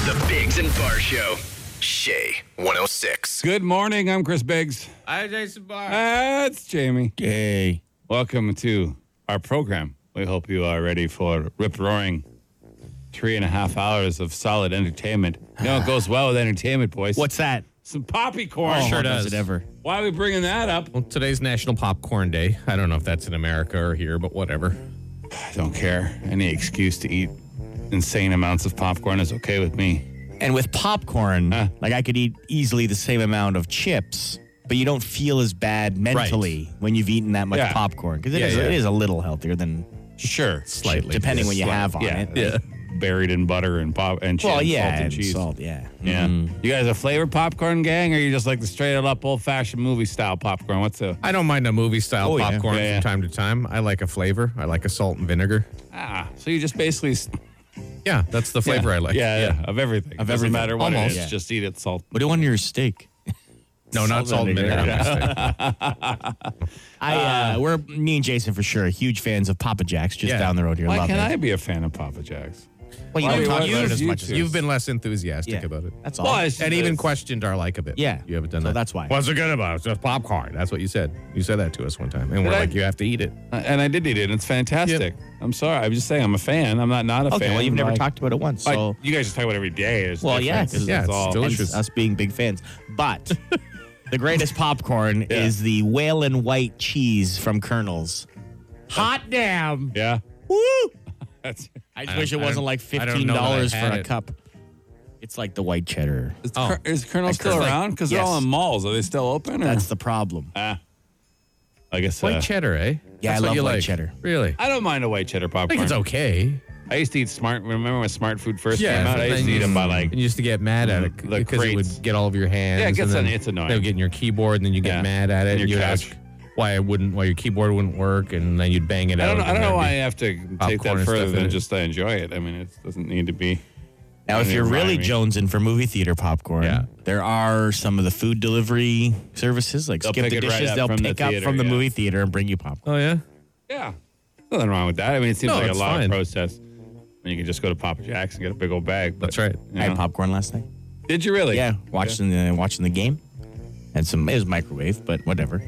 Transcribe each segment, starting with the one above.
The Biggs and Bar Show. Shay 106. Good morning. I'm Chris Biggs. Hi, Jason Barr. That's Jamie. Yay. Welcome to our program. We hope you are ready for rip-roaring 3.5 hours of solid entertainment. You know, it goes well with entertainment, boys. What's that? Some poppycorn. Sure does does. it ever? Why are we bringing that up? Well, today's National Popcorn Day. I don't know if that's in America or here, but whatever. I don't care. Any excuse to eat insane amounts of popcorn is okay with me. And with popcorn, like I could eat easily the same amount of chips, but you don't feel as bad mentally when you've eaten that much Yeah. popcorn. Because Yeah. it is a little healthier than Sure. Slightly. depending what you have on Yeah. it. Yeah. Buried in butter and cheese, Well, yeah, salt and and cheese. salt, yeah. Yeah. You guys a flavored popcorn gang, or you just like the straight up old fashioned movie style popcorn? What's the I don't mind a movie-style Oh, yeah. popcorn Yeah, yeah. from time to time. I like a flavor. I like a salt and vinegar. so you just basically Yeah, that's the flavor I like. Yeah, of everything. Of Doesn't everything. matter what Almost. it is, Yeah. just eat it salt. What do you want on your steak? No, not salt and vinegar. We're me and Jason for sure huge fans of Papa Jack's just Yeah. down the road here. Why Love can't it. I be a fan of Papa Jack's? Well, you Why don't do talk you- about it as you much two? as You've been less enthusiastic about it. That's all. Well, it's And just- even questioned our like of it. Yeah. You haven't done So that. that's why. What's it good about? It's just popcorn. That's what you said. You said that to us one time. And we're Did I? like, you have to eat it. And I did eat it. And it's fantastic. I'm sorry. I'm just saying I'm a fan. I'm not a Okay, fan. well, you've never Like- talked about it once, Like, so you guys just talk about it every day. There's Well, yeah, difference. 'cause Yeah, That's it's all. delicious. hence us being big fans. But the greatest popcorn is the Whalen white cheese from Colonel's. Hot damn! Yeah. Woo! That's, I just wish it I wasn't don't- like I don't know that I $15 for had a it. cup. It's like the white cheddar. is Colonel still Colonel. around? Because they're Yes. all in malls. Are they still open? Or? That's the problem. I guess. White cheddar, eh? Yeah, That's I what love you white like. cheddar. Really? I don't mind a white cheddar I popcorn. think it's okay. I used to eat Smart. Remember when Smart Food first came out? I used to eat them by like. And you used to get mad at it The because it crates. would get all over your hands. Yeah, it gets and then it's annoying. They would get in your keyboard, and then you get Yeah. mad at it, And your and you'd couch. ask why your keyboard wouldn't work, and then you'd bang it out. I don't know why I have to take popcorn that and further stuff in than it. just I enjoy it. I mean, it doesn't need to be. Now, if Doesn't you're remind really me. jonesing for movie theater popcorn, Yeah. there are some of the food delivery services like They'll Skip pick the it right Dishes. up They'll from the pick up theater, from the yeah. movie theater and bring you popcorn. Oh yeah. Yeah, nothing wrong with that. I mean, it seems No, like a it's lot fine. of process. And you can just go to Papa Jack's and get a big old bag. But, That's right. you I had know. popcorn last night. Did you really? Yeah, watching the game. And it was microwave, but whatever.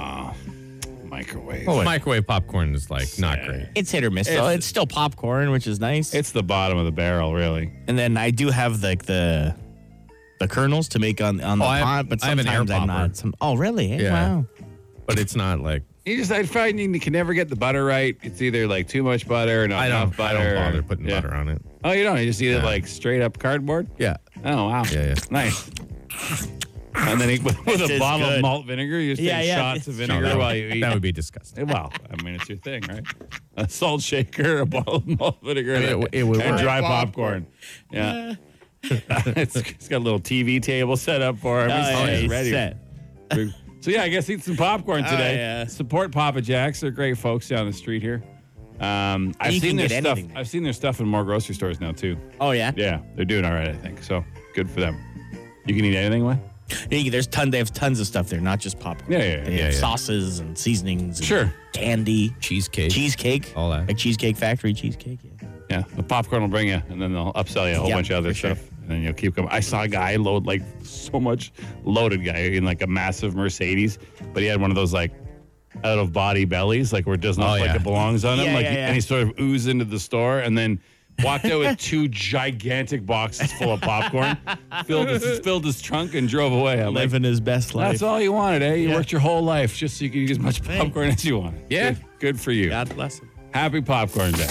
Microwave. Microwave popcorn is like not great. It's hit or miss. So it's still popcorn, which is nice. It's the bottom of the barrel, really. And then I do have like the kernels to make on the pot, but I have an air sometimes I'm popper. not. Oh, really? Eh? Yeah. Wow. But it's not like I find you can never get the butter right. It's either like too much butter or not I enough don't butter. bother putting Yeah. butter on it. Oh, you don't? You just eat it like straight up cardboard? Yeah. Oh, wow. Yeah, yeah. Nice. And then with This a is bottle of good. malt vinegar, you just Yeah, take yeah. shots of No, vinegar that while would- you eat. That would be disgusting. Well, I mean, it's your thing, right? A salt shaker, a bottle of malt vinegar, I mean, it would and work. dry popcorn. Yeah. it's got a little TV table set up for him. He's he's ready. set. So, yeah, I guess eat some popcorn today. yeah. Support Papa Jack's. They're great folks down the street here. I've you seen can their get stuff. anything there. I've seen their stuff in more grocery stores now, too. Oh, yeah? Yeah, they're doing all right, I think. So, good for them. You can eat anything, what? There's they have tons of stuff there, not just popcorn. Yeah. They have sauces and seasonings. And Sure. Candy. Cheesecake. All that. Like Cheesecake Factory cheesecake. Yeah. Yeah, the popcorn will bring you, and then they'll upsell you a whole Yeah, bunch of other for sure. stuff, and then you'll keep coming. I saw a guy load like so much loaded guy in like a massive Mercedes, but he had one of those like out of body bellies, like where it doesn't look like yeah. it belongs on him, Yeah, like yeah, yeah. and he sort of oozed into the store, and then walked out with 2 gigantic boxes full of popcorn, filled his trunk, and drove away. I'm like, Living his best life. that's all you wanted, eh? You worked your whole life just so you could eat as much popcorn as you wanted. Yeah. Good for you. God bless him. Happy Popcorn Day.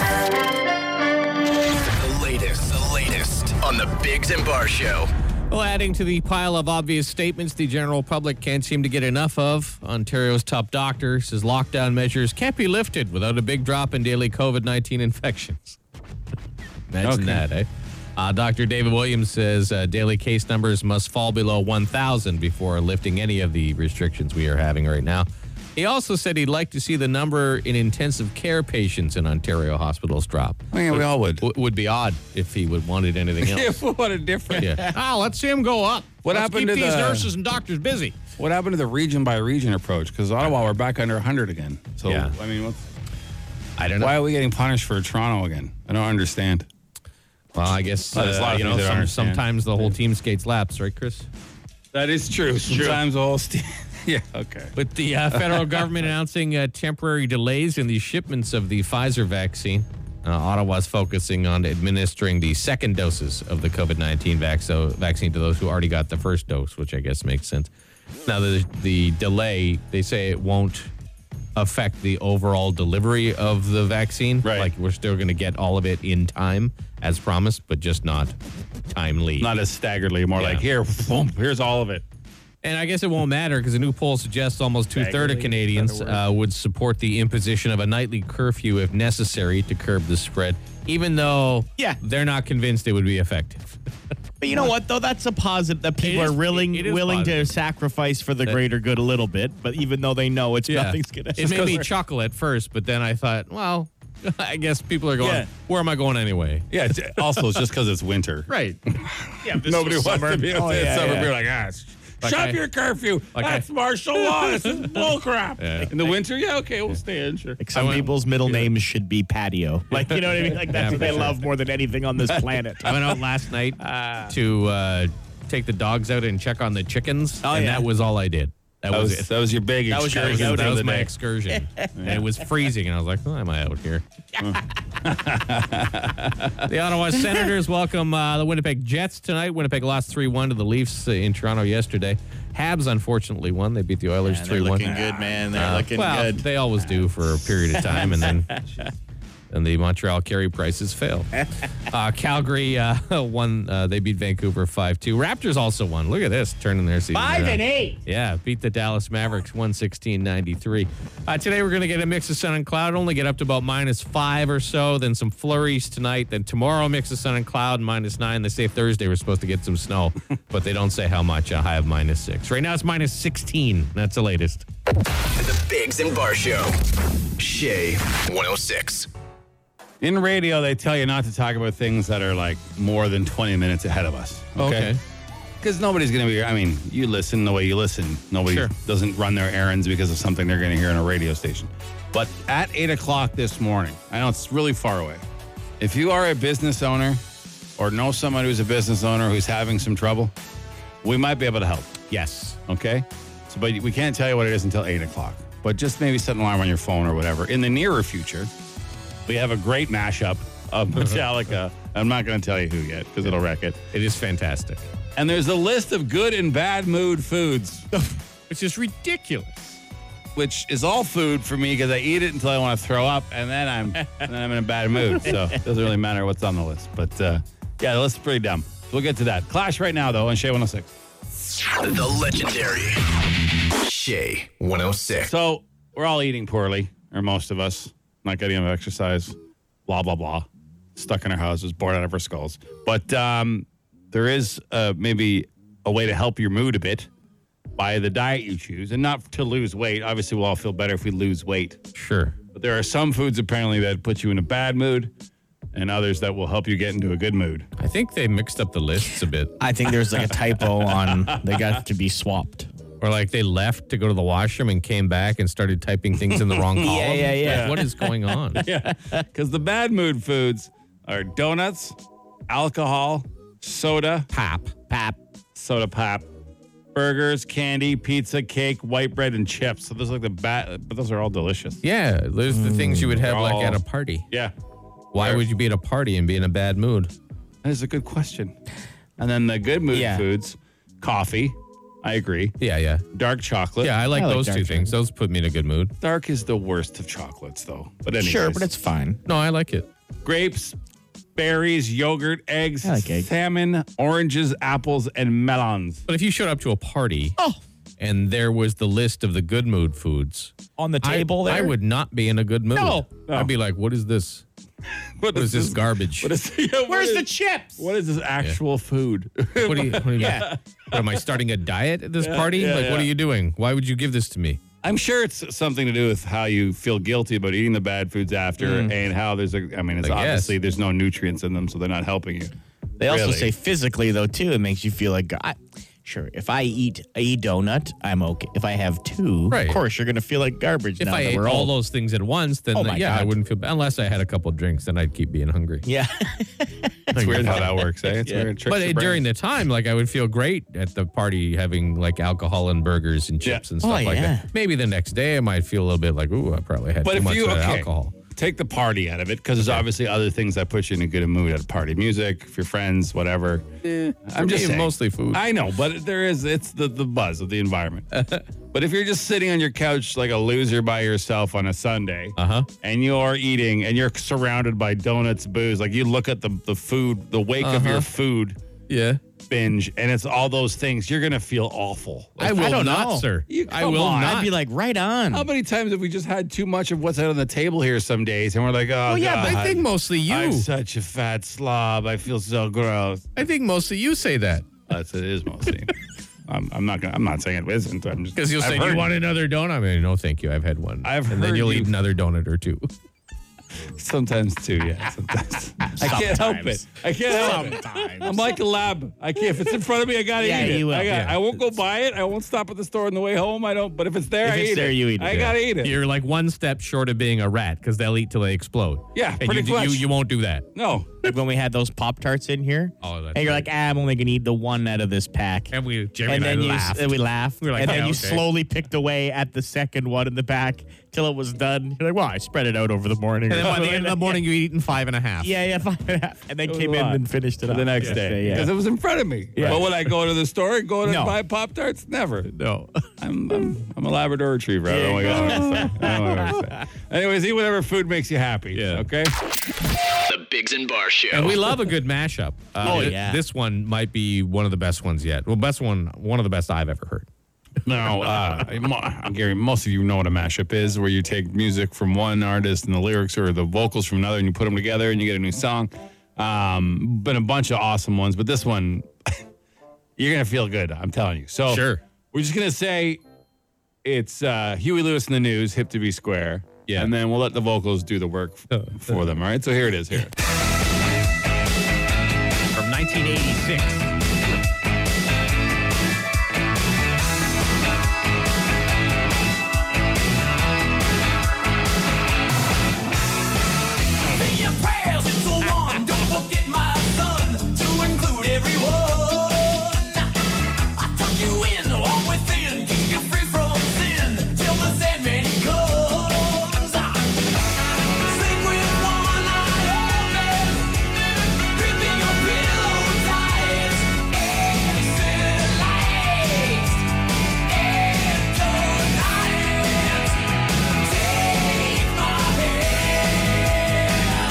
The latest on the Biggs and Bar Show. Well, adding to the pile of obvious statements the general public can't seem to get enough of, Ontario's top doctor says lockdown measures can't be lifted without a big drop in daily COVID-19 infections. Imagine that, eh? Dr. David Williams says daily case numbers must fall below 1,000 before lifting any of the restrictions we are having right now. He also said he'd like to see the number in intensive care patients in Ontario hospitals drop. I mean, we all would. Would be odd if he would wanted anything else. What a difference. Yeah. Let's see him go up. What Let's happened keep to these the- nurses and doctors busy? What happened to the region by region approach? Because Ottawa, we're back under 100 again. So, Yeah. I mean, I don't know. why are we getting punished for Toronto again? I don't understand. Well, I guess There's a lot of things I don't understand. sometimes the whole team skates laps, right, Chris? That is true. Sometimes the whole yeah, okay. With the federal government announcing temporary delays in the shipments of the Pfizer vaccine, Ottawa's focusing on administering the second doses of the COVID-19 vaccine to those who already got the first dose, which I guess makes sense. Now, the delay, they say it won't affect the overall delivery of the vaccine. Right. Like, we're still going to get all of it in time, as promised, but just not timely. Not as staggeredly, more Yeah. like, here, boom, here's all of it. And I guess it won't matter because a new poll suggests almost two-thirds of Staggeringly, Canadians would support the imposition of a nightly curfew if necessary to curb the spread, even though they're not convinced it would be effective. But you know what, though? That's a positive that people is- are willing it is to positive. sacrifice for the greater good a little bit. But even though they know nothing's going to It made me chuckle at first, but then I thought, well, I guess people are going, Yeah. where am I going anyway? Yeah, it's just because it's winter. Right. Nobody wants to be Oh, in yeah, summer. yeah. Be like, shut your curfew. That's martial law. This is bullcrap. Yeah. In the winter, okay, we'll stay in, sure. Like some people's middle names should be patio. Like, you know what I mean? Like, that's what they love more than anything on this planet. I went out last night to take the dogs out and check on the chickens, and yeah. Oh, that was all I did. That was it. That was your big That was your excursion. outing That for was the my day. excursion. And it was freezing, and I was like, why am I out here? The Ottawa Senators welcome the Winnipeg Jets tonight. Winnipeg lost 3-1 to the Leafs in Toronto yesterday. Habs, unfortunately, won. They beat the Oilers 3-1. They're looking good, man. They're looking good. They always do for a period of time, and then the Montreal carry prices fail. Calgary won. They beat Vancouver 5-2. Raptors also won. Look at this, turning their season 5-8. Yeah, beat the Dallas Mavericks 116-93. Today we're going to get a mix of sun and cloud. Only get up to about -5 or so. Then some flurries tonight. Then tomorrow mix of sun and cloud -9. They say Thursday we're supposed to get some snow, but they don't say how much. A high of -6. Right now it's -16. That's the latest. The Biggs and Bar Show. Shay 106. In radio, they tell you not to talk about things that are like more than 20 minutes ahead of us. Okay. Because nobody's going to be, you listen the way you listen. Nobody doesn't run their errands because of something they're going to hear on a radio station. But at 8 o'clock this morning, I know it's really far away. If you are a business owner or know someone who's a business owner who's having some trouble, we might be able to help. Yes. Okay? So, but we can't tell you what it is until 8 o'clock. But just maybe set an alarm on your phone or whatever. In the nearer future, we have a great mashup of Metallica. I'm not going to tell you who yet because it'll wreck it. It is fantastic. And there's a list of good and bad mood foods, Which is ridiculous. which is all food for me because I eat it until I want to throw up, and then I'm in a bad mood. So it doesn't really matter what's on the list. But yeah, the list is pretty dumb. So we'll get to that. Clash right now, though, on Shay 106. The legendary Shay 106. So we're all eating poorly, or most of us, not getting enough exercise, blah, blah, blah. Stuck in our houses, bored out of our skulls. But there is maybe a way to help your mood a bit by the diet you choose, and not to lose weight. Obviously, we'll all feel better if we lose weight. Sure. But there are some foods apparently that put you in a bad mood, and others that will help you get into a good mood. I think they mixed up the lists a bit. I think there's like a typo on they got to be swapped. Or like they left to go to the washroom and came back and started typing things in the wrong column. yeah. Like, what is going on? Yeah, because the bad mood foods are donuts, alcohol, soda, Pap. soda pop, burgers, candy, pizza, cake, white bread, and chips. So those are like the bad, but those are all delicious. Yeah, those are the things you would have like Oh. at a party. Yeah, Why would you be at a party and be in a bad mood? that is a good question. And then the good mood foods, coffee. I agree. Yeah. Dark chocolate. Yeah, I like I like those dark two things. Those put me in a good mood. Dark is the worst of chocolates, though. But anyways. Sure, but it's fine. No, I like it. grapes, berries, yogurt, eggs, I like eggs. salmon, oranges, apples, and melons. But if you showed up to a party and there was the list of the good mood foods, On the table I would not be in a good mood. No. I'd be like, what is this? What is this garbage? What is, yeah, what Where's is- the chips? What is this actual food? What do you mean? What, am I starting a diet at this party? yeah, Like, what yeah. are you doing? Why would you give this to me? I'm sure it's something to do with how you feel guilty about eating the bad foods after, and how it's I obviously guess. there's no nutrients in them, so they're not helping you. They also Really? say physically though too, it makes you feel like Sure. If I eat a donut, I'm okay. If I have two, Right. of course, you're going to feel like garbage. If now I that ate we're all old. those things at once, then Oh my I God. wouldn't feel bad. Unless I had a couple drinks, then I'd keep being hungry. Yeah. It's weird how that works, eh? It's weird. It tricks But your brain. during the time, like I would feel great at the party having like alcohol and burgers and chips and stuff like yeah. that. Maybe the next day I might feel a little bit like, ooh, I probably had But too if much you alcohol. take the party out of it, because there's obviously other things that put you in a good mood at a party. Music, if you're friends, whatever. I'm just me, saying. mostly food. I know, but it's the buzz of the environment. But if you're just sitting on your couch like a loser by yourself on a Sunday, and you're eating and you're surrounded by donuts, booze, like you look at the food, the wake of your food Yeah. binge, and it's all those things, you're gonna feel awful. I will don't not, know. sir. You I come will on. not. I'd be like, right on. How many times have we just had too much of what's out on the table here some days, and we're like, oh, Well, yeah, but God, I think mostly you. I'm such a fat slob. I feel so gross. I think mostly you say that. It is mostly. I'm not saying it isn't. I'm just Because you'll I've say, heard- you want another donut? I mean, no, thank you. I've had one. I've and then heard you'll you- eat another donut or two. Sometimes too, yeah. Sometimes. I can't help it. I can't help it. Sometimes. I'm like a lab. I can't. If it's in front of me, I gotta Yeah, eat it. you will. I won't go buy it. I won't stop at the store on the way home. I don't. But if it's there, If I it's eat there, it. you eat it, I yeah. gotta eat it. You're like one step short of being a rat because they'll eat till they explode. Yeah, and pretty you, much. you won't do that. No. Like when we had those Pop-Tarts in here. Oh, that's and you're right. like, I'm only going to eat the one out of this pack. And Jimmy And and, then I laughed. we laughed. We were like, and yeah, then you okay. slowly picked away at the second one in the pack till it was done. You're like, well, I spread it out over the morning. And then by the end of the morning, you eaten 5.5. Yeah, 5.5. And then was came a in lot. and finished it The up next day. Yeah. Because it was in front of me. Yeah. But would I go to the store and go to No. buy Pop-Tarts? Never. No. I'm a Labrador Retriever. I don't know what I gotta say. Anyways, eat whatever food makes you happy. Yeah. Okay? The Biggs and Bar Show. And we love a good mashup. yeah. This one might be one of the best ones yet. Well, one of the best I've ever heard. Now, Gary, most of you know what a mashup is, where you take music from one artist and the lyrics or the vocals from another, and you put them together and you get a new song. Been a bunch of awesome ones, but this one, you're gonna feel good. I'm telling you. So Sure. we're just gonna say it's Huey Lewis and the News, "Hip to Be Square." Yeah. And then we'll let the vocals do the work for them. All right. So here it is. Here. From 1986. Say your prayers into one. Don't forget, my son, to include everyone. I tuck you in, walk within, keep you free from sin till the Sandman comes. Sleep with one eye open, gripping your pillow tight. Exit lights, and tonight, take my hand.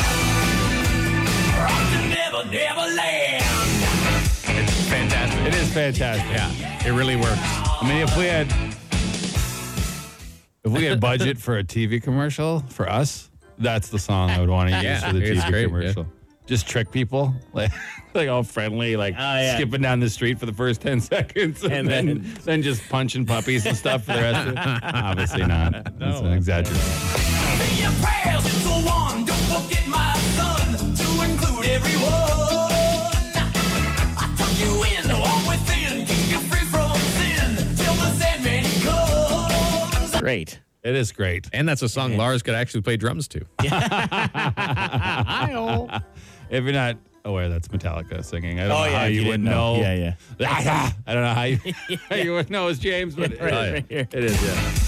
Rock to Neverland. It's fantastic. It is fantastic. Yeah, it really works. I mean, if we had budget for a TV commercial for us, that's the song I would want to use Yeah, for the it's TV great, commercial. Just trick people, like all friendly, like yeah. skipping down the street for the first 10 seconds, and then just punching puppies and stuff for the rest of it. Obviously not. That's an exaggeration. Say your prayers into one. Don't forget, my son, to include everyone. I tuck you in, walk within, keep you free from sin till the Sandman comes. Great. It is great. And that's a song Lars could actually play drums to. If you're not aware, that's Metallica singing. I don't Oh, know yeah, how if you you would didn't know. know. Yeah, I don't know how you would know it's James, but Right here. it is.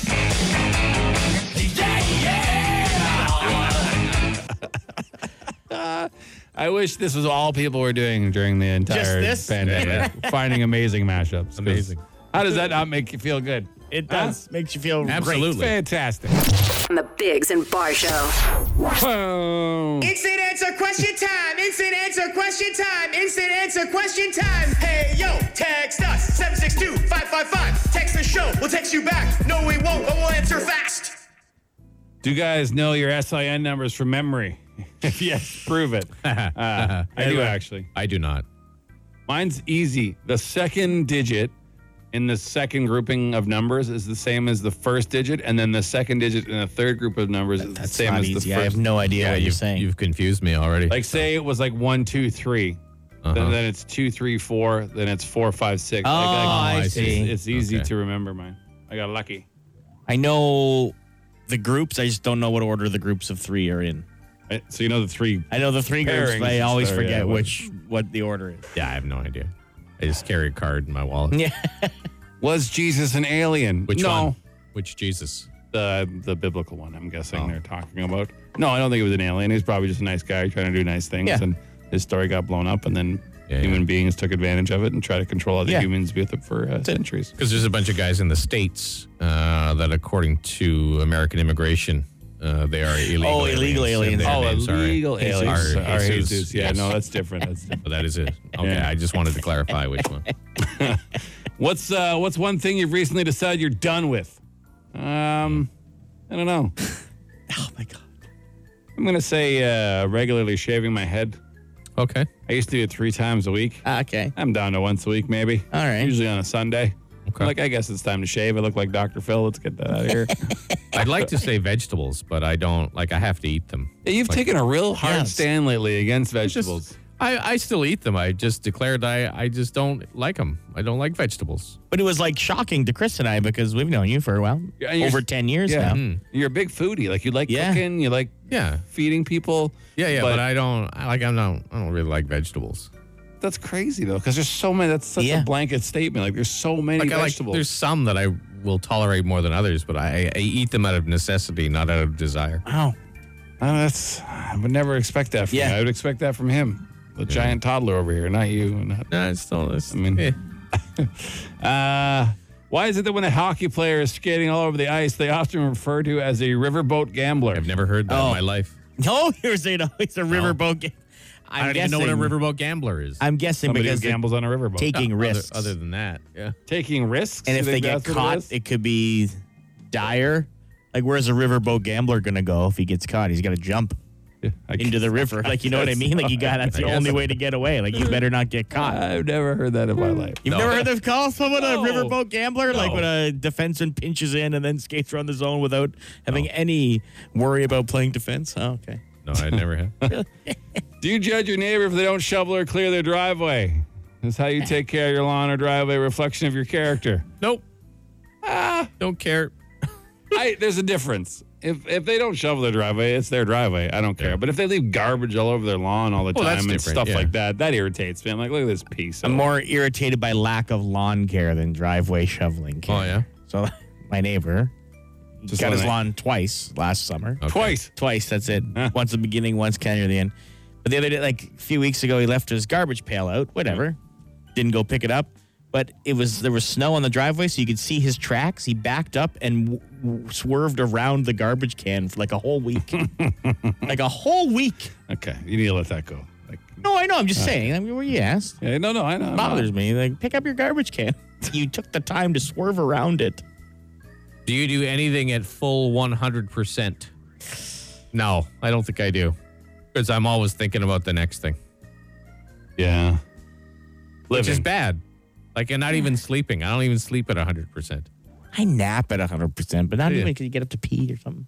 Yeah. I wish this was all people were doing during the entire this? pandemic. Finding amazing mashups. 'Cause Amazing. How does that not make you feel good? It does. Makes you feel Absolutely. Fantastic. On the Biggs and Bar Show. Boom. Instant answer question time. Instant answer question time. Instant answer question time. Hey, yo, text us 762-555. Text the show. We'll text you back. No, we won't, but we'll answer fast. Do you guys know your SIN numbers from memory? If yes, prove it. I do actually. I do not. Mine's easy. The second digit in the second grouping of numbers is the same as the first digit, and then the second digit in the third group of numbers is the That's same not as the easy. first. I have no idea what you're saying. You've confused me already. Like say it was like 1, 2, 3. Then it's 2, 3, 4. Then it's 4, 5, 6. Oh, I see. It's easy to remember mine. I got lucky. I know the groups. I just don't know what order the groups of 3 are in. Right? So you know the 3. I know the 3 groups, Pairings but I always there, forget yeah, what the order is. Yeah, I have no idea. I just carry a card in my wallet. Yeah. Was Jesus an alien? Which no. one? Which Jesus? The biblical one, I'm guessing they're talking about. No, I don't think it was an alien. He was probably just a nice guy trying to do nice things. Yeah. And his story got blown up, and then human beings took advantage of it and tried to control other humans with it for centuries. Because there's a bunch of guys in the States that, according to American immigration, they are illegal. Oh, illegal aliens. And their names are illegal aliens. Are Jesus. Jesus. Yeah, Yes. no, that's different. That's different. But that is it. Okay, Yeah. I just wanted to clarify which one. What's one thing you've recently decided you're done with? I don't know. Oh my God. I'm gonna say regularly shaving my head. Okay. I used to do it 3 times a week. Okay. I'm down to once a week, maybe. All right. Usually on a Sunday. Okay. Like, I guess it's time to shave. I look like Dr. Phil. Let's get that out of here. I'd like to say vegetables, but I don't. Like, I have to eat them. Yeah, you've taken a real hard Yes. stand lately against vegetables. I still eat them. I just declared I just don't like them. I don't like vegetables. But it was like shocking to Chris and I because we've known you for a while. Yeah, and you're- Over 10 years Yeah. now. You're a big foodie. Like, you like Yeah. cooking. You like Yeah. feeding people. Yeah, but I don't. I don't really like vegetables. That's crazy, though, because there's so many. That's such Yeah. a blanket statement. Like, there's so many Like, vegetables. there's some that I will tolerate more than others, but I eat them out of necessity, not out of desire. Wow. I would never expect that from Yeah. you. I would expect that from him. The giant toddler over here, not you. No, it's still. It's, I mean- eh. Why is it that when a hockey player is skating all over the ice, they often refer to as a riverboat gambler? I've never heard that in my life. No, you're saying it's a riverboat game. I don't even know what a riverboat gambler is. I'm guessing Somebody who because they're gambles on a riverboat. taking risks. Other than that, yeah. Taking risks? and You if they think get that's what caught, is? it could be dire. Like, where's a riverboat gambler going to go if he gets caught? He's got to jump Yeah, I into guess. the river. Like, you know what I mean? Like, that's the only way to get away. Like, you better not get caught. I've never heard that in my life. You've never heard them call someone No. a riverboat gambler? Like when a defenseman pinches in and then skates around the zone without having any worry about playing defense? Oh, okay. No, I never have. Do you judge your neighbor if they don't shovel or clear their driveway? That's how you take care of your lawn or driveway, a reflection of your character. Nope. Don't care. There's a difference. If they don't shovel their driveway, it's their driveway. I don't care. But if they leave garbage all over their lawn all the Well, that's time and different, stuff yeah. like that irritates me. I'm like, look at this piece. I'm more irritated by lack of lawn care than driveway shoveling care. Oh, yeah? So my neighbor Just got his let me- lawn twice last summer. Twice. Twice, that's it. Once at the beginning, once kind of near the end. But the other day, like a few weeks ago, he left his garbage pail out. Whatever. Didn't go pick it up. But there was snow on the driveway, so you could see his tracks. He backed up and swerved around the garbage can for like a whole week. Like a whole week. Okay, you need to let that go. Like, No, I know. I'm just saying. I mean, where you asked. yeah, no, I know. It bothers me. Like, pick up your garbage can. You took the time to swerve around it. Do you do anything at full 100%? No, I don't think I do. Because I'm always thinking about the next thing. Yeah. Which is bad. Like, and not even sleeping. I don't even sleep at 100%. I nap at 100%, but not Yeah. even because you get up to pee or something.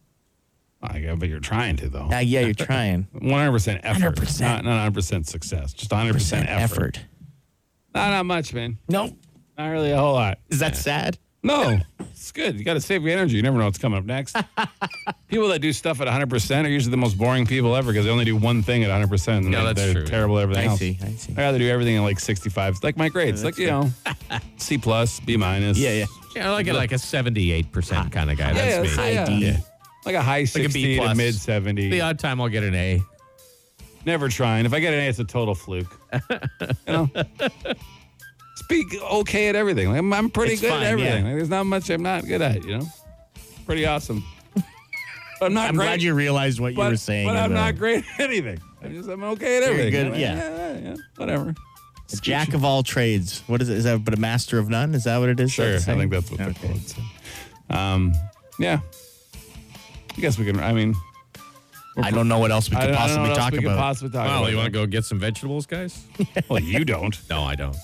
But you're trying to, though. Yeah, you're trying. 100% effort. 100%. Not 100% success. Just 100% effort. Not much, man. No. Not really a whole lot. Is that sad? No, it's good. You got to save your energy. You never know what's coming up next. People that do stuff at 100% are usually the most boring people ever because they only do one thing at 100%. And Yeah, that's they're true. terrible at everything I else. see. I'd rather do everything at like 65. Like my grades. Like, C+, B-. Yeah. Yeah, I like it like a 78% kind of guy. That's me. High D. Like a high 60 B to plus. mid 70. The odd time I'll get an A. Never trying. If I get an A, it's a total fluke. You know? Speak okay at everything. Like, I'm pretty It's good fine, at everything. yeah. Like, there's not much I'm not good at, you know? Pretty awesome. But I'm not I'm great. glad you realized what you were saying. But I'm about not great at anything. I'm okay at You're everything. good, I'm like, yeah. whatever. a jack of all trades. What is it? Is that but a master of none? Is that what it is? Sure. I That's the think saying? that's what the Okay. quote said. Yeah. I guess we can, I don't know what else we I could don't know possibly what else talk we could about. possibly talk about. Well, you want to go get some vegetables, guys? Well, you don't. No, I don't.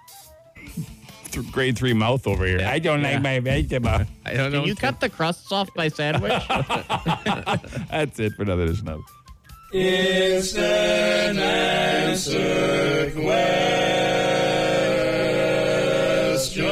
Grade 3 mouth over here. I don't like my vegetable. I don't know. Can you cut the crusts off my sandwich? That's it for another edition of Instant answer question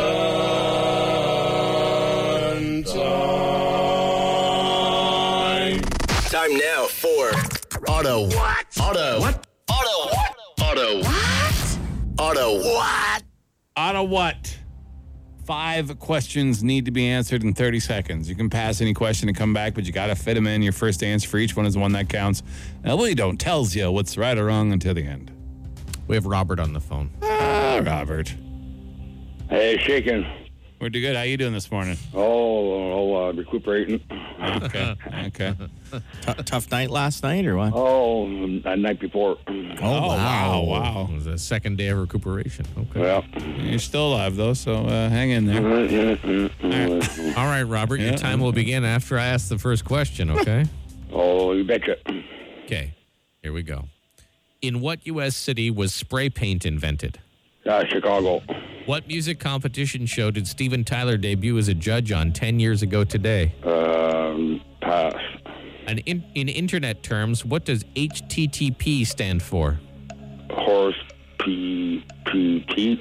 time. Time now for Auto What? Auto What? Auto What? Auto What? Auto What? Auto what? 5 questions need to be answered in 30 seconds. You can pass any question and come back, but you got to fit them in. Your first answer for each one is the one that counts. And we don't tells you what's right or wrong until the end. We have Robert on the phone. Robert. Hey, shaking. We're doing good. How you doing this morning? Recuperating. Okay. Okay. Tough night last night or what? Oh, the night before. Wow. It was a second day of recuperation. Okay. Well, You're still alive, though, so hang in there. All right, Robert, your time will begin after I ask the first question, okay? oh, you betcha. Okay, here we go. In what U.S. city was spray paint invented? Chicago. What music competition show did Steven Tyler debut as a judge on 10 years ago today? Pass. And in internet terms, what does HTTP stand for? Horse PPT.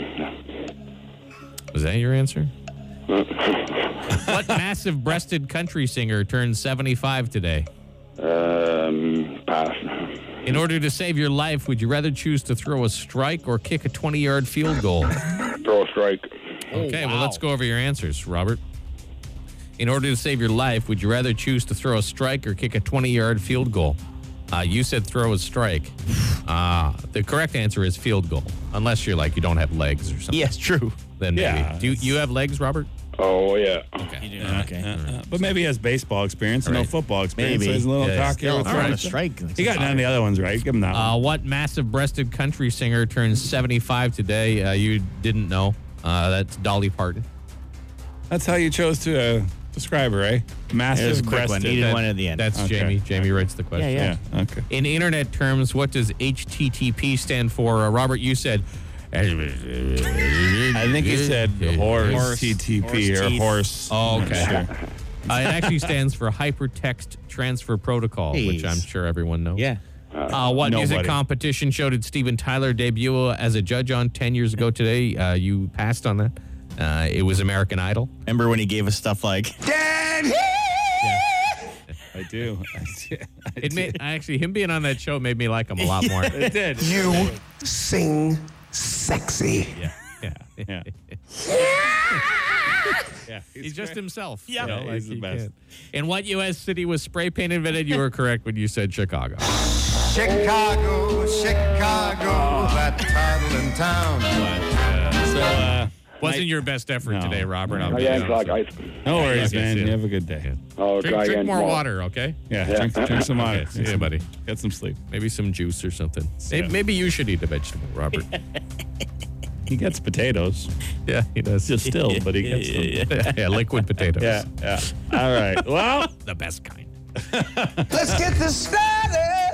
Was that your answer? What massive-breasted country singer turns 75 today? Pass. In order to save your life, would you rather choose to throw a strike or kick a 20-yard field goal? Throw a strike. Okay, well, let's go over your answers, Robert. In order to save your life, would you rather choose to throw a strike or kick a 20-yard field goal? You said throw a strike. The correct answer is field goal, unless you're like you don't have legs or something. Yes, true. Then maybe. Yeah. Do you have legs, Robert? Oh, yeah. Okay. Okay. But maybe he has baseball experience and no Right. football experience. Maybe. So he's a little Yeah, cocky. still, with all throwing right. A stuff. strike. He got none of the other ones right. Give him that one. What massive-breasted country singer turns 75 today? You didn't know. That's Dolly Parton. That's how you chose to describe her, eh? It was Massive a quick one. breasted. Needed one at the end. That's Okay. Jamie. Jamie writes the question. Yeah. Yeah. Okay. In internet terms, what does HTTP stand for? Robert, you said. I think he said horse, TTP or teeth. horse. Oh, okay. Sure. It actually stands for Hypertext Transfer Protocol, which Jeez. I'm sure everyone knows. Yeah. What music Nobody. competition show did Steven Tyler debut as a judge on 10 years ago today? You passed on that. It was American Idol. Remember when he gave us stuff like, I do. It made actually him being on that show made me like him a lot more. It did. You sing sexy. Yeah. Yeah. Yeah. He's just himself. Yeah. You know, He's the he best. can't. In what U.S. city was spray paint invented? You were correct when you said Chicago. Chicago, Chicago, that toddling town. So, Wasn't your best effort No. today, Robert. I'll Oh, be yeah, honest. guys. no worries, Okay, man. see ya. You have a good day. I'll try Drink again more tomorrow. water, okay? Yeah. Yeah. Drink some water. Okay, see ya, buddy. Get some sleep. Maybe some juice or something. Yeah. Maybe you should eat a vegetable, Robert. He gets potatoes. Yeah, he does. Just still, but he gets them. Yeah, liquid potatoes. Yeah. All right. Well, The best kind. Let's get this started.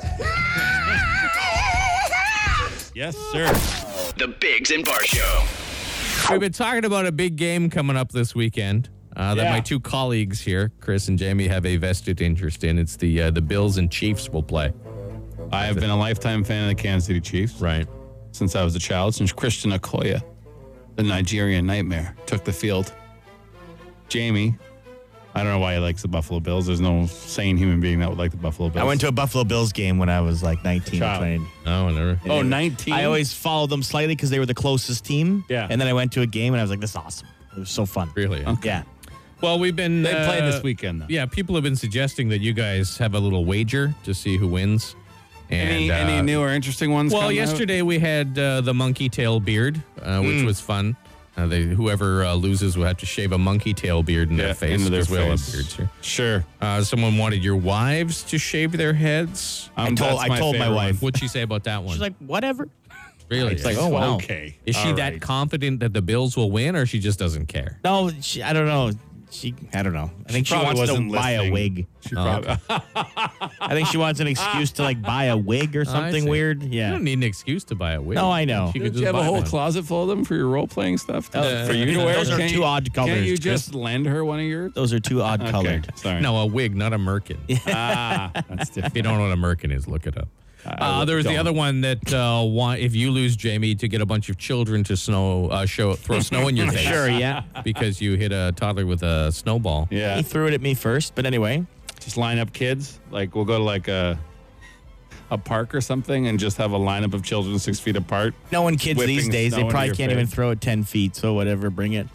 yes, sir. The Bigs and Bar Show. We've been talking about a big game coming up this weekend that Yeah. my two colleagues here, Chris and Jamie, have a vested interest in. It's the Bills and Chiefs will play. I have been a lifetime fan of the Kansas City Chiefs. Right. Since I was a child, since Christian Okoye, the Nigerian nightmare, took the field. Jamie, I don't know why he likes the Buffalo Bills. There's no sane human being that would like the Buffalo Bills. I went to a Buffalo Bills game when I was like 19 or Child. 20. No, never. Oh, 19? I always followed them slightly because they were the closest team. Yeah. And then I went to a game and I was like, this is awesome. It was so fun. Really? Yeah. Well, we've been... They play this weekend, though. Yeah, people have been suggesting that you guys have a little wager to see who wins. And, Any new or interesting ones? Well, coming out? yesterday we had the monkey tail beard, which was fun. Whoever loses will have to shave a monkey tail beard in their face. into their 'cause we all have face. beards here. Sure. Someone wanted your wives to shave their heads. I told my favorite wife. What'd she say about that one? She's like, whatever. really? It's like, oh, wow. Okay. Is she All that right. confident that the Bills will win, or she just doesn't care? No, I don't know. I don't know. I think she probably wants to wasn't buy a listening. wig. She probably. I think she wants an excuse to like buy a wig or something see. weird. You Yeah. don't need an excuse to buy a wig. No, I know. You could Do just you have a buy whole one. closet full of them for your role playing stuff? Oh, For you to wear? those are Can't too you- odd colors, Can't you Chris. just lend her one of yours? Those are too odd colored. Sorry. No, a wig, not a merkin. That's different. If you don't know what a merkin is, look it up. There was the don't. other one that if you lose Jamie, to get a bunch of children to throw snow in your face. Sure, yeah. Because you hit a toddler with a snowball. Yeah. He threw it at me first, but anyway. Just line up kids. Like we'll go to like a park or something and just have a lineup of children 6 feet apart. Knowing kids Whipping these days, snow they into probably your can't even face. throw it 10 feet, so whatever, bring it.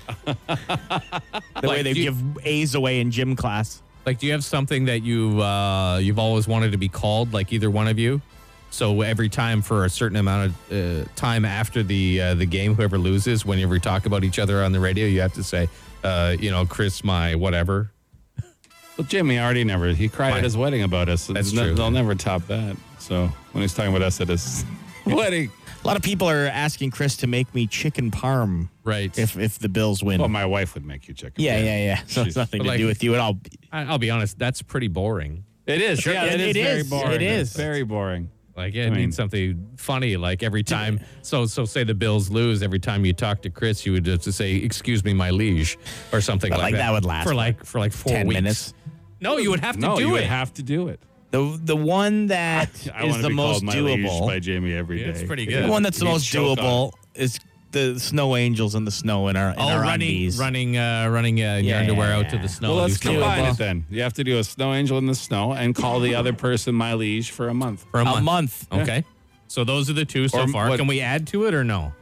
The way they give A's away in gym class. Like, do you have something that you've always wanted to be called, like either one of you? So every time for a certain amount of time after the game, whoever loses, whenever you talk about each other on the radio, you have to say, Chris, my whatever. Well, Jimmy already he cried at his wedding about us. That's true. They'll never top that. So when he's talking about us at his wedding. A lot of people are asking Chris to make me chicken parm. Right. If the Bills win. Well, my wife would make you chicken. Yeah. So it's nothing to do with you at all. I'll be honest, that's pretty boring. It is. Sure, Yeah, it it is very is. boring. It is. It's very boring. Like, it needs something funny. Like every time, so say the Bills lose, every time you talk to Chris, you would have to say, "Excuse me, my liege," or something But, like like, that. that would last for like 4 10 weeks. minutes. No, you would have to No, do you it. would have to do it. The one that I is want to the be most called my liege doable. by Jamie every day. It's pretty The good. one that's the He'd most choke on doable is the snow angels in the snow in our undies. running your underwear out to the snow. Well, let's do snow combine ball. it then. You have to do a snow angel in the snow and call the other person my liege for a month. For a month. month. Okay. So those are the two so Or far. what- Can we add to it or no?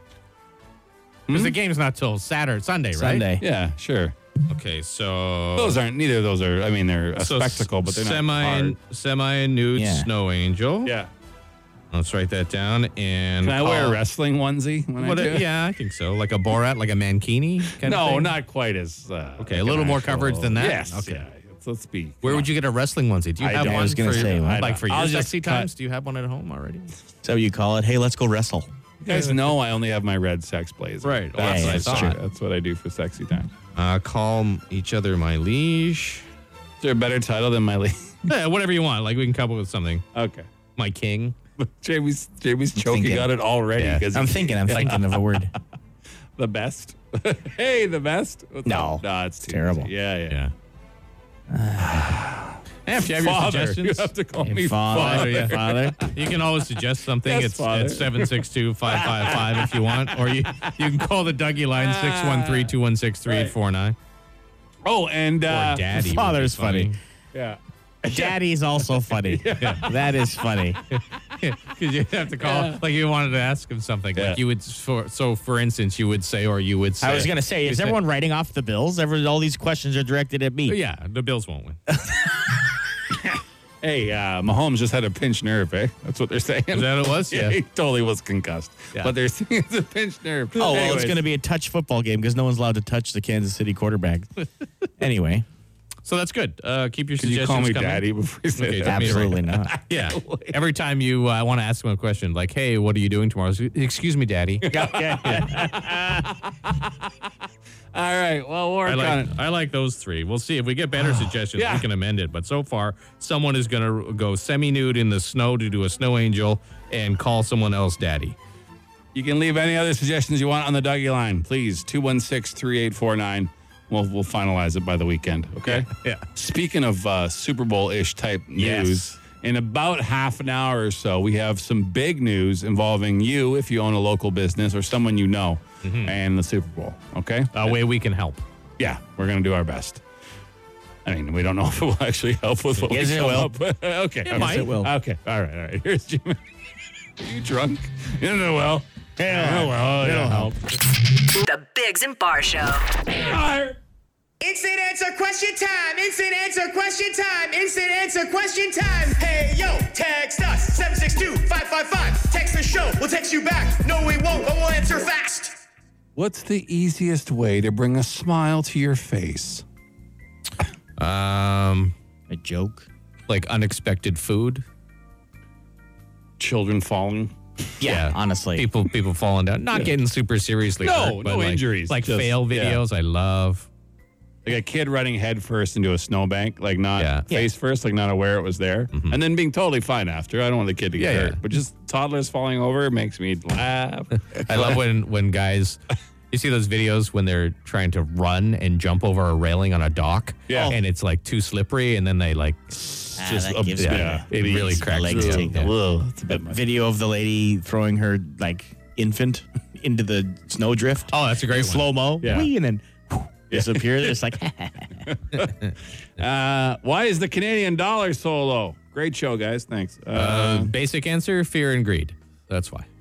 Because the game's not till Sunday, right? Sunday. Yeah, sure. Okay, so Neither of those are, I mean, they're a so spectacle, but they're not hard. semi nude Yeah. snow angel. Yeah. Let's write that down. And Can I wear a wrestling onesie when I do it? Yeah, I think so. Like a Borat, like a mankini. Kind of No, thing? not quite as. Okay, a little more coverage than that? Yes. Okay. Yeah. Let's be. Where would you get a wrestling onesie? Do you I have don't. one? I was gonna for say your, one. like for your I'll just sexy cut- times? Do you have one at home already? So you call it, hey, let's go wrestle. You guys know I only have my red sex blazer. Right. That's, Yeah, that's that's true. true. That's what I do for sexy time. Call each other my liege. Is there a better title than my liege? Yeah, whatever you want. Like we can come up with something. Okay. My king. Jamie's choking thinking. on it already. Yeah. 'cause I'm thinking of a word. the best. Hey, the best. What's No. up? No, it's too Terrible. easy. Yeah. If you have your Father. suggestions, You have to call Hey, me father. yeah. Father. you can always suggest something. Yes, It's Father. 762-555 if you want. Or you can call the Dougie line 613-216-3849. Oh, and Or Daddy. would be Father's funny. yeah. Daddy's also funny. That is funny. Because you have to call, like you wanted to ask him something. Yeah. Like you would, for instance, you would say, or you would say. I was going to say, is you everyone writing off the Bills? All these questions are directed at me. Yeah, the Bills won't win. Hey, Mahomes just had a pinched nerve, eh? That's what they're saying. Is that what it was? Yeah, he totally was concussed. Yeah. But they're saying it's a pinched nerve. Oh, well, it's Anyways. going to be a touch football game because no one's allowed to touch the Kansas City quarterback. Anyway, So that's good. Keep your Can you suggestions call me coming. daddy before you say Okay, that? me to absolutely not. Yeah. Every time you want to ask him a question, like, "Hey, what are you doing tomorrow?" Excuse me, Daddy. All right. Well, we'll work on it. I like those three. We'll see if we get better suggestions. Yeah. We can amend it. But so far, someone is going to go semi-nude in the snow to do a snow angel and call someone else Daddy. You can leave any other suggestions you want on the Dougie line. Please, 216-3849. We'll finalize it by the weekend, okay? Yeah. Speaking of Super Bowl-ish type Yes. news, in about half an hour or so, we have some big news involving you if you own a local business or someone you know and the Super Bowl, okay? A way we can help. Yeah, we're going to do our best. I mean, we don't know if it will actually help with what Yes, we it come will. up with. Okay. It might. It will. Okay. All right. Here's Jimmy. Are you drunk? You know, well. Yeah, well, it'll help. The Biggs and Bar Show. Instant answer question time. Instant answer question time. Instant answer question time. Hey, yo, text us. 762-555. Text the show. We'll text you back. No, we won't, but we'll answer fast. What's the easiest way to bring a smile to your face? A joke. Like unexpected food. Children falling. Yeah, honestly. People falling down. Not getting super seriously No, hurt, but no like, injuries. Like Just- fail yeah. videos I love. Like a kid running head first into a snowbank, like not face first, like not aware it was there, and then being totally fine after. I don't want the kid to get hurt, but just toddlers falling over makes me laugh. I love when guys, you see those videos when they're trying to run and jump over a railing on a dock, and it's like too slippery, and then they like it really cracks legs me up. take Yeah. It's a bit video of the lady throwing her like infant into the snowdrift. Oh, that's a great one. Slow mo, and then disappears. It's like Why is the Canadian dollar so low? Great show, guys. Thanks. Basic answer: fear and greed. That's why.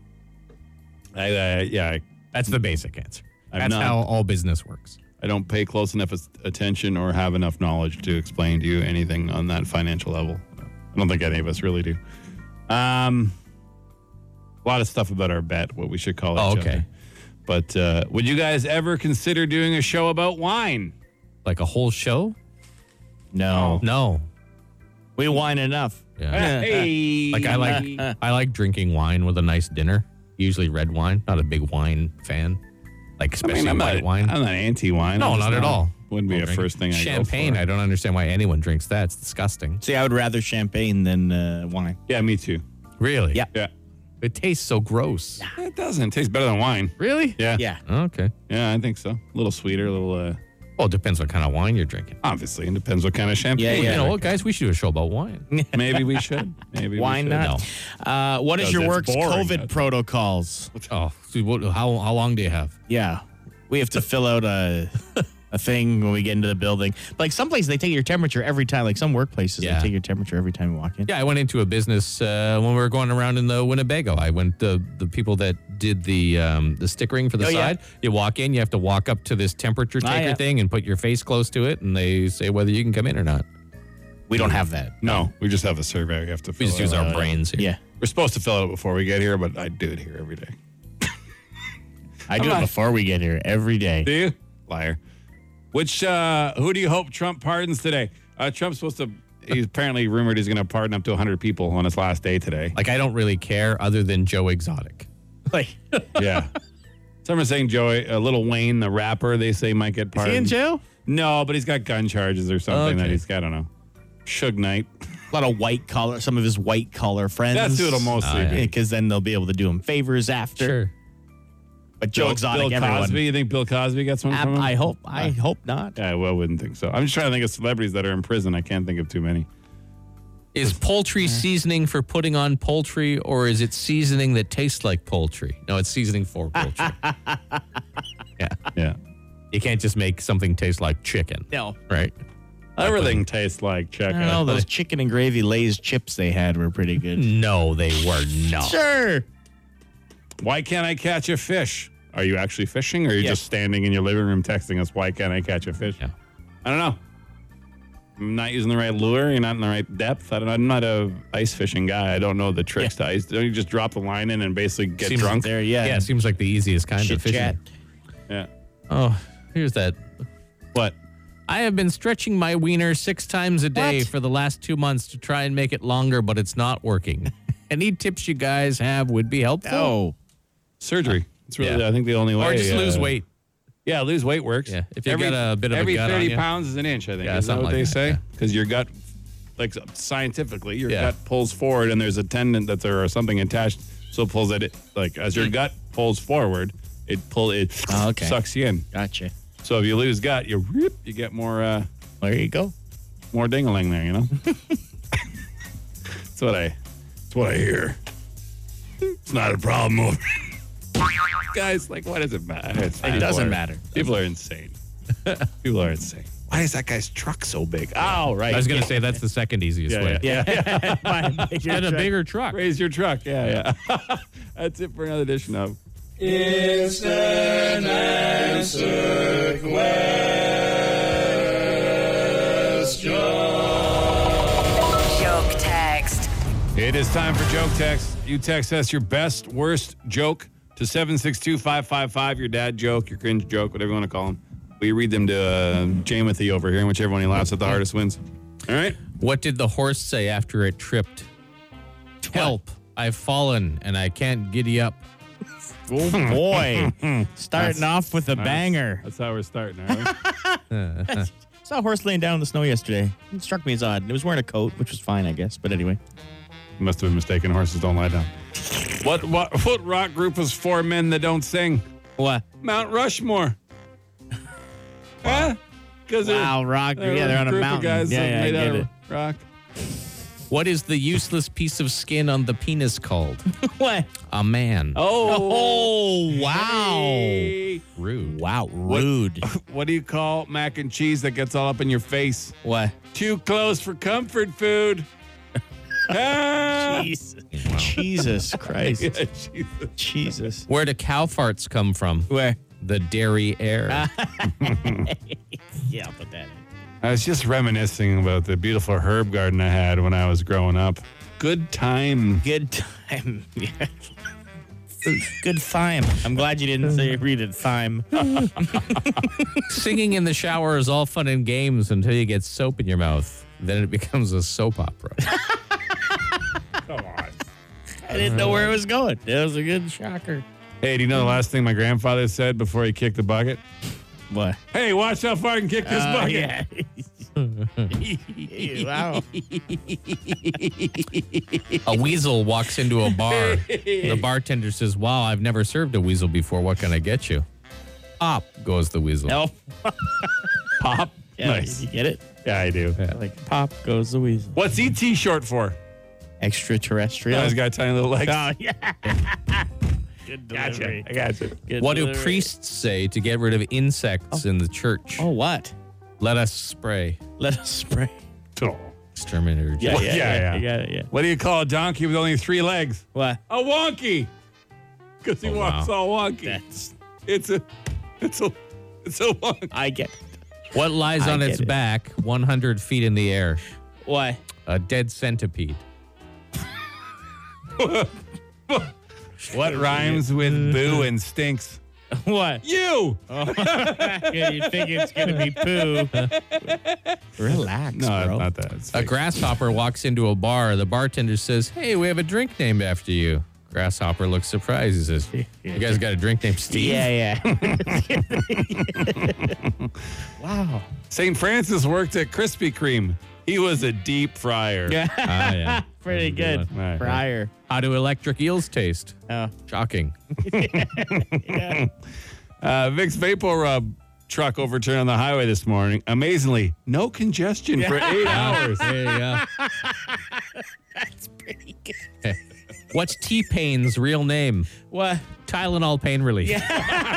That's the basic answer. That's how all business works. I don't pay close enough attention or have enough knowledge to explain to you anything on that financial level. I don't think any of us really do. A lot of stuff about our bet, what we should call it. Oh, okay. But would you guys ever consider doing a show about wine? Like a whole show? no, No. we wine enough. Yeah. Hey. Like I like drinking wine with a nice dinner. Usually red wine. Not a big wine fan. Like especially white wine. I'm not anti-wine. No, I'm not just at all. Wouldn't be a Drink first thing I Champagne, go for. I don't understand why anyone drinks that. It's disgusting. See, I would rather champagne than wine. Yeah, me too. Really? Yeah. Yeah. It tastes so gross. It doesn't. It tastes better than wine. Really? Yeah. Yeah. Okay. Yeah, I think so. A little sweeter, a little, Well, it depends what kind of wine you're drinking. obviously. It depends what kind of champagne. Yeah, You yeah. know what, guys? We should do a show about wine. Maybe we should. Maybe Why we should. not? What is Because your it's work's boring. COVID protocols? Oh, so how long do you have? Yeah, we have to fill out a thing when we get into the building. Like some places, they take your temperature every time. Like some workplaces, Yeah. they take your temperature every time you walk in. Yeah, I went into a business when we were going around in the Winnebago. I went the people that did the stickering for the Oh, yeah. side. You walk in, you have to walk up to this temperature taker yeah. thing and put your face close to it, and they say whether you can come in or not. We don't have that. No, we just have a survey. We have to We fill just it use out. our brains here. Yeah, We're supposed to fill it out before we get here, but I do it here every day. I do it before we get here every day. Do you? Liar. Which, who do you hope Trump pardons today? Trump's supposed to, he's apparently rumored he's going to pardon up to 100 people on his last day today. Like, I don't really care other than Joe Exotic. Like, Yeah. Some are saying Little Wayne, the rapper, they say might get is pardoned. he in jail? No, but he's got gun charges or something that Okay. he's got, I don't know. Suge Knight. A lot of white collar, some of his white collar friends. That's who it'll mostly be. Because then they'll be able to do him favors after. Sure. But Joe Exotic, Bill everyone. Cosby, you think Bill Cosby gets one from him? I hope not. Yeah, well, I wouldn't think so. I'm just trying to think of celebrities that are in prison. I can't think of too many. Is poultry seasoning for putting on poultry, or is it seasoning that tastes like poultry? No, it's seasoning for poultry. Yeah. You can't just make something taste like chicken, No. right? Everything tastes like chicken. I don't know, those chicken and gravy Lay's chips they had were pretty good. No, they were not. Sure. Why can't I catch a fish? Are you actually fishing, or are you Yeah. just standing in your living room texting us, why can't I catch a fish? Yeah. I don't know. I'm not using the right lure. You're not in the right depth. I don't know. I'm not a ice fishing guy. I don't know the tricks to ice. Don't you just drop the line in and basically get Seems drunk? There, yeah. Yeah, it seems like the easiest kind Chit of fishing. chat. Yeah. Oh, here's that. What? I have been stretching my wiener 6 times a day What? for the last 2 months to try and make it longer, but it's not working. Any tips you guys have would be helpful. Oh. Surgery. It's really, Yeah. I think, the only way. Or just lose weight. Yeah, lose weight works. Yeah, if you got a bit of a every gut on 30 you. pounds is an inch, I think. Yeah, Is that something what like they that, say? yeah. Because your gut, like scientifically, your Yeah. gut pulls forward and there's a tendon that's or something attached, so it pulls it. Like as your gut pulls forward, it Oh, okay. sucks you in. Gotcha. So if you lose gut, you get more There you go. more ding-a-ling there. You know. That's what I hear. It's not a problem over. Guys, like, why does it matter? It doesn't matter. People are insane. People are insane. Why is that guy's truck so big? Oh, right. I was going to say that's the second easiest Yeah, way. yeah. Get a bigger truck. Raise your truck. Yeah. That's it for another edition of Joke text. It is time for Joke Text. You text us your best, worst joke to 762-555. Your dad joke, your cringe joke, whatever you want to call them. We read them to Jamothy over here, and whichever one he laughs at the hardest wins. All right? What did the horse say after it tripped? Help, I've fallen and I can't giddy up. Oh, boy. Starting off with a banger. That's how we're starting, aren't we? Saw a horse laying down in the snow yesterday. It struck me as odd. It was wearing a coat, which was fine, I guess. But anyway. Must have been mistaken. Horses don't lie down. What rock group was 4 men that don't sing? What? Mount Rushmore. Huh? Wow, rock. Yeah, they're on a group mountain. Of guys Yeah, I made get out it. of rock. What is the useless piece of skin on the penis called? What? A man. Oh, wow. Hey. Rude. Wow, rude. What do you call mac and cheese that gets all up in your face? What? Too close for comfort food. Ah. Jesus Christ. Yeah, Jesus. Jesus. Where do cow farts come from? Where? The dairy air. Yeah, I'll put that in. I was just reminiscing about the beautiful herb garden I had when I was growing up. Good time. Good time. Yeah. Good time. I'm glad you didn't say read it time. Singing in the shower is all fun and games until you get soap in your mouth. Then it becomes a soap opera. Come on. I didn't know where it was going. That was a good shocker. Hey, do you know the last thing my grandfather said before he kicked the bucket? What? Hey, watch how far I can kick this bucket. Yeah. Wow. A weasel walks into a bar. The bartender says, "Wow, I've never served a weasel before. What can I get you?" Up goes the weasel. No. Pop. Yeah, Nice. You get it? Yeah, I do. Like pop goes the weasel. What's ET short for? Extraterrestrial. Oh, he's got tiny little legs. Oh, yeah. Good delivery. I got you. Good What do delivery. priests say to get rid of insects in the church? Oh, what? Let us spray. Let us spray. Oh. Exterminator. Yeah, Yeah. You got it, yeah. What do you call a donkey with only 3 legs? What? A wonky. Because he walks all wonky. That's. It's a wonky. I get it. What lies I on get its it. back 100 feet in the air? What? A dead centipede. What rhymes with boo and stinks? What? You. Yeah, you think it's going to be poo. Relax, No, bro. not that. It's A fake. grasshopper walks into a bar. The bartender says, "Hey, we have a drink named after you." Grasshopper looks surprised. He says, "You guys got a drink named Steve?" Yeah. Wow. St. Francis worked at Krispy Kreme. He was a deep fryer. Yeah. Ah, yeah. Pretty good. one. Right. Fryer. How do electric eels taste? Oh. Shocking. Vicks Vapor Rub truck overturned on the highway this morning. Amazingly, no congestion for 8 hours. There you go. That's pretty good. What's T-Pain's real name? What? Tylenol pain relief. All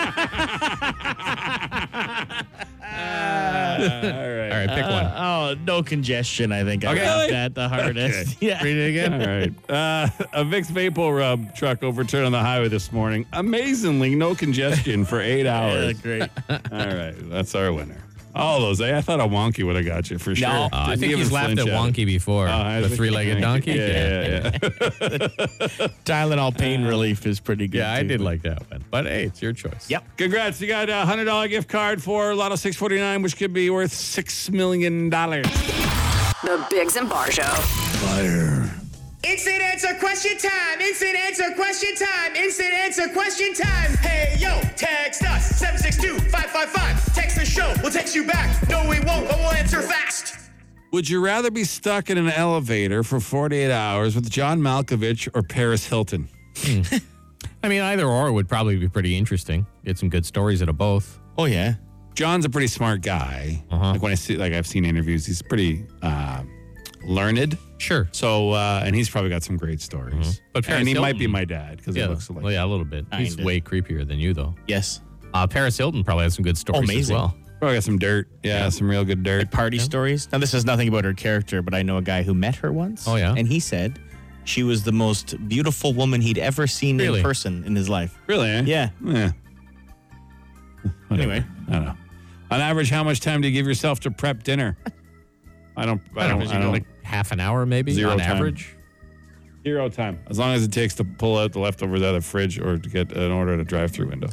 right. All right, pick one. Oh, no congestion, I think. I Okay. got that the hardest. Yeah. Read it again. All right. A Vicks Vapor Rub truck overturned on the highway this morning. Amazingly, no congestion for 8 hours. Great. All right. That's our winner. All those. I thought a wonky would have got you for sure. No. I Didn't think even he's laughed at flinch Wonky before. it. The three-legged donkey. Yeah. Tylenol pain relief is pretty good. Yeah, I too. did like that one. But hey, it's your choice. Yep. Congrats. You got a $100 gift card for Lotto 649, which could be worth $6 million. The Biggs and Bar Show. Fire. Instant answer question time. Instant answer question time. Instant answer question time. Hey, yo, text us 762-555. Text the show. We'll text you back. No, we won't, but we'll answer fast. Would you rather be stuck in an elevator for 48 hours with John Malkovich or Paris Hilton? I mean, either or would probably be pretty interesting. Get some good stories out of both. Oh, yeah. John's a pretty smart guy. Like when I've seen interviews, he's pretty learned. Sure. So, and he's probably got some great stories. But Paris and he might Hilton- be my dad because he looks like. Well, yeah, a little bit. He's Kinda. way creepier than you, though. Yes. Paris Hilton probably has some good stories as Amazing. well. Probably got some dirt. Yeah, some real good dirt. Party stories. Now, this has nothing about her character, but I know a guy who met her once. Oh, yeah? And he said she was the most beautiful woman he'd ever seen Really? in person in his life. Really? Eh? Yeah. Yeah. Anyway. I don't know. On average, how much time do you give yourself to prep dinner? I don't. Like half an hour, maybe, Zero on time. average. 0 time. As long as it takes to pull out the leftovers out of the fridge or to get an order at a drive-through window.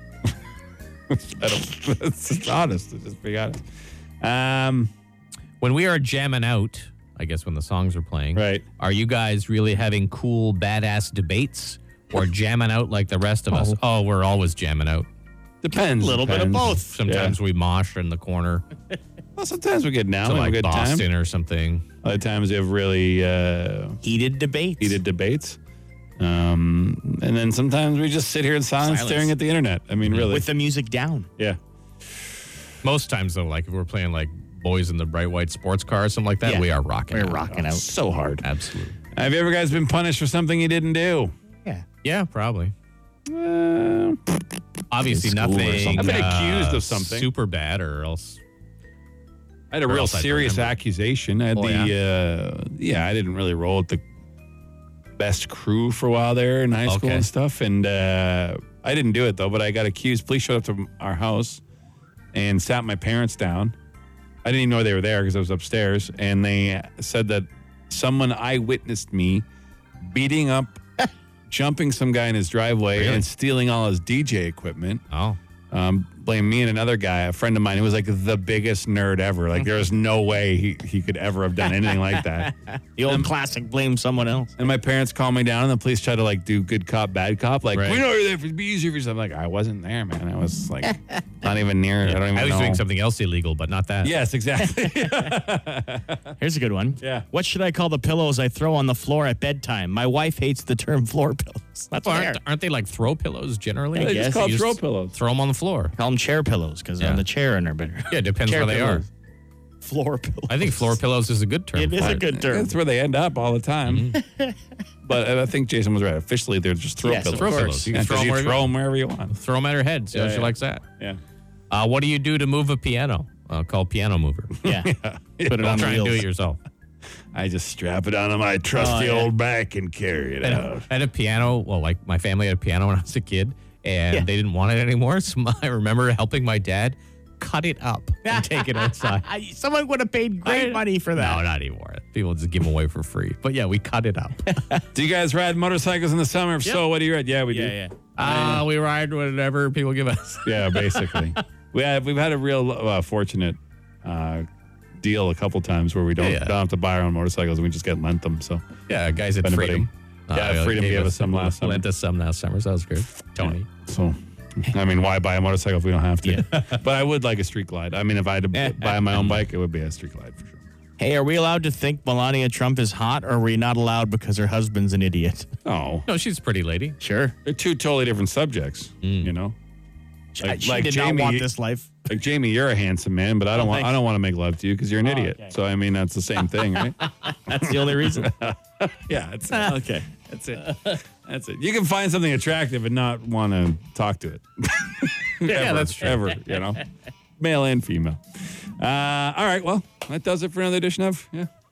It's just honest. It's just be honest. When we are jamming out, I guess when the songs are playing, Right. are you guys really having cool, badass debates? or jamming out like the rest of us? Oh, we're always jamming out. Depends. A little bit of both. Sometimes we mosh in the corner Well, sometimes we get down to and have a like good Boston time. or something. Other times we have really Heated debates. And then sometimes we just sit here in silence staring at the internet. I mean, really. With the music down. Yeah. Most times, though, like if we're playing like Boys in the Bright White Sports Car or something like that, Yeah. we are rocking We're out. rocking out. So hard. Absolutely. Have you ever guys been punished for something you didn't do? Yeah. Yeah, probably. Obviously, In school or nothing. something. I've been accused of something. super bad, or else. I had a Or real else I'd serious remember. accusation. I had I didn't really roll with the best crew for a while there in high school Okay. and stuff. And I didn't do it though, but I got accused. Police showed up to our house and sat my parents down. I didn't even know they were there because I was upstairs. And they said that someone eyewitnessed me beating up, jumping some guy in his driveway Really? and stealing all his DJ equipment. Oh. Blame me and another guy, a friend of mine, who was like the biggest nerd ever. Like there was no way he could ever have done anything like that. The old classic, blame someone else. And my parents calmed me down, and the police tried to like do good cop, bad cop. Like Right. we know you're there for be easier for you. I'm like, I wasn't there, man. I was like not even near. I don't even I was know. doing something else illegal, but not that. Yes, exactly. Here's a good one. Yeah. What should I call the pillows I throw on the floor at bedtime? My wife hates the term floor pillows. That's Well, fair. aren't they like throw pillows generally? They just call You throw pillows. Throw them on the floor. Call them chair pillows because they're on the chair and they're better. Yeah, it depends Chair where they pillows. are. Floor pillows. I think floor pillows is a good term. It is for a good term. That's where they end up all the time. But I think Jason was right. Officially, they're just throw Yes, pillows. of Throw course. pillows. You Yeah, can 'cause you wherever throw them wherever you want. Throw them at her head. See how she yeah. likes that. Yeah. What do you do to move a piano? Called Piano Mover. Yeah. Put it Don't on try and do wheels. it yourself. I just strap it onto my trusty yeah. old back and carry it out. I had a piano. Well, like my family had a piano when I was a kid, and they didn't want it anymore. So I remember helping my dad cut it up and take it outside. Someone would have paid great money for that. No, not anymore. People just give them away for free. But yeah, we cut it up. Do you guys ride motorcycles in the summer? If so, what do you ride? Yeah, we do. Yeah. We ride whatever people give us. Yeah, basically. we've had a real fortunate deal a couple times where we don't have to buy our own motorcycles and we just get lent them. So Yeah, guys at If anybody- Freedom. Freedom gave us some last summer. Lent us some last summer. So that was good. Tony. So, I mean, why buy a motorcycle if we don't have to? But I would like a street glide. I mean, if I had to buy my own bike, it would be a street glide for sure. Hey, are we allowed to think Melania Trump is hot, or are we not allowed because her husband's an idiot? Oh, No, she's a pretty lady. Sure. they're two totally different subjects. You know, She like did Jamie- not want this life. like Jamie, you're a handsome man, but I don't want. thanks. I don't want to make love to you because you're an idiot. okay. So I mean, that's the same thing, right? That's the only reason. Yeah, that's it. Okay, that's it. That's it. You can find something attractive and not want to talk to it. Yeah, that's true. Ever, you know, male and female. All right, well, that does it for another edition of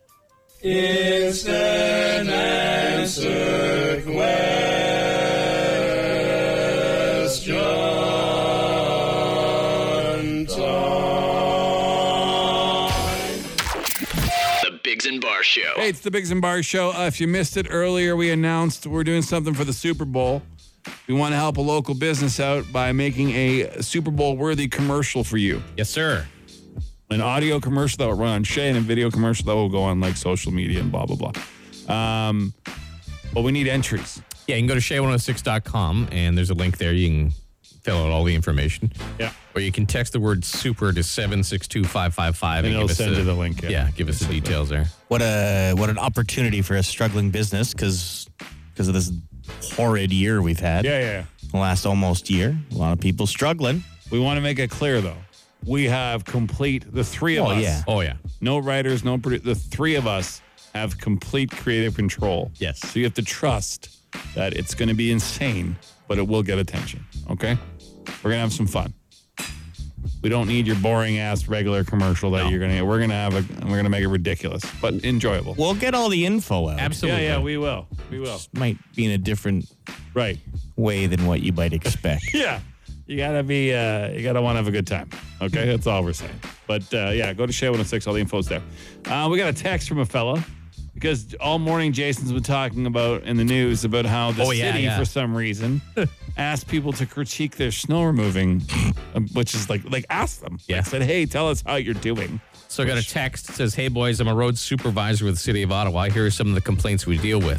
The Biggs and Bar Show. Hey, it's the Biggs and Bar Show. If you missed it earlier, we announced we're doing something for the Super Bowl. We want to help a local business out by making a Super Bowl worthy commercial for you. Yes, sir. An audio commercial that will run on Shay and a video commercial that will go on like social media and blah, blah, blah. But we need entries. Yeah, you can go to shay106.com and there's a link there. You can fill out all the information. Yeah. Or you can text the word super to 762-555 And it'll give us send you the link, yeah. Yeah, give us the details there. What an opportunity for a struggling business because of this horrid year we've had. Yeah. The last almost year. A lot of people struggling. We want to make it clear, though. We have the three of Oh, us. yeah. Oh, yeah. No writers, no the three of us have complete creative control. Yes. So you have to trust that it's going to be insane, but it will get attention. Okay? We're going to have some fun. We don't need your boring ass regular commercial that you're going to. We're going to make it ridiculous, but enjoyable. We'll get all the info out. Absolutely. Yeah, we will. We will. Might be in a different Right. way than what you might expect. Yeah. You gotta be. You gotta want to have a good time. Okay, that's all we're saying. But yeah, go to Shay 106. All the info's there. We got a text from a fella because all morning Jason's been talking about in the news about how the city, for some reason, asked people to critique their snow removing, which is like ask them. Yeah. Like, said, hey, tell us how you're doing. So I got a text that says, hey, boys, I'm a road supervisor with the city of Ottawa. Here are some of the complaints we deal with.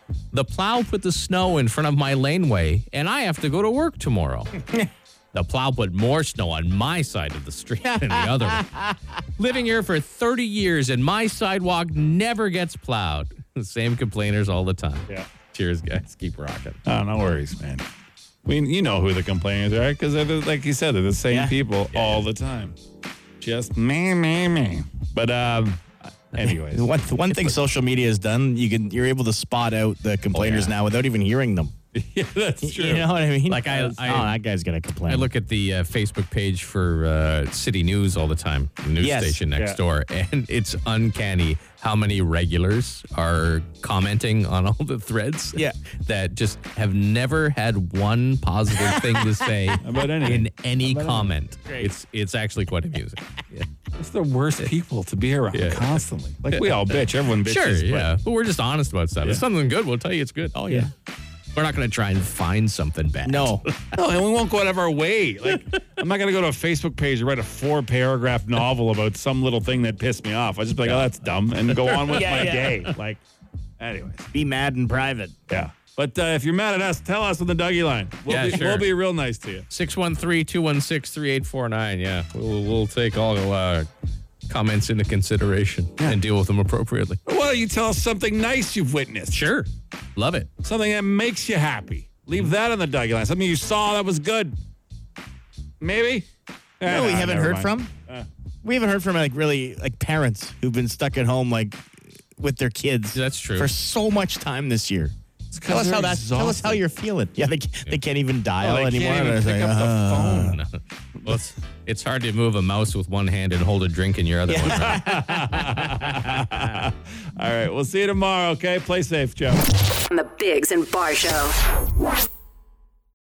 The plow put the snow in front of my laneway, and I have to go to work tomorrow. The plow put more snow on my side of the street than the other one. Living here for 30 years, and my sidewalk never gets plowed. The same complainers all the time. Yeah. Cheers, guys. Keep rocking. Oh, no worries, man. You know who the complainers are, because like you said, they're the same people all the time. Just me. But anyways, one thing social media has done, you're able to spot out the complainers now without even hearing them. Yeah, that's true. You know what I mean? Like that guy's gonna complain. I look at the Facebook page for City News all the time, the news station next door, and it's uncanny how many regulars are commenting on all the threads that just have never had one positive thing to say about anything. in any comment. It's actually quite amusing. Yeah. It's the worst people to be around constantly. Like we all bitch. Everyone bitches. Sure, but we're just honest about stuff. If something good, we'll tell you it's good. Oh, yeah. We're not going to try and find something bad. No, and we won't go out of our way. Like, I'm not going to go to a Facebook page and write a 4-paragraph novel about some little thing that pissed me off. I just be like, oh, that's dumb, and go on with my day. Like, anyways. be mad in private. Yeah. But if you're mad at us, tell us on the Dougie line. We'll be real nice to you. 613-216-3849. Yeah, we'll take all comments into consideration and deal with them appropriately. Why don't you tell us something nice you've witnessed? Sure. Love it. Something that makes you happy. Leave that on the Dougie line. Something you saw that was good. Maybe? No, we haven't heard from. We haven't heard from really parents who've been stuck at home with their kids. That's true. For so much time this year. Tell us how you're feeling. Yeah, they can't even dial anymore. They can't even pick up the phone. Well, it's hard to move a mouse with one hand and hold a drink in your other one. Right? All right, we'll see you tomorrow, okay? Play safe, Joe. On the Biggs and Bar Show.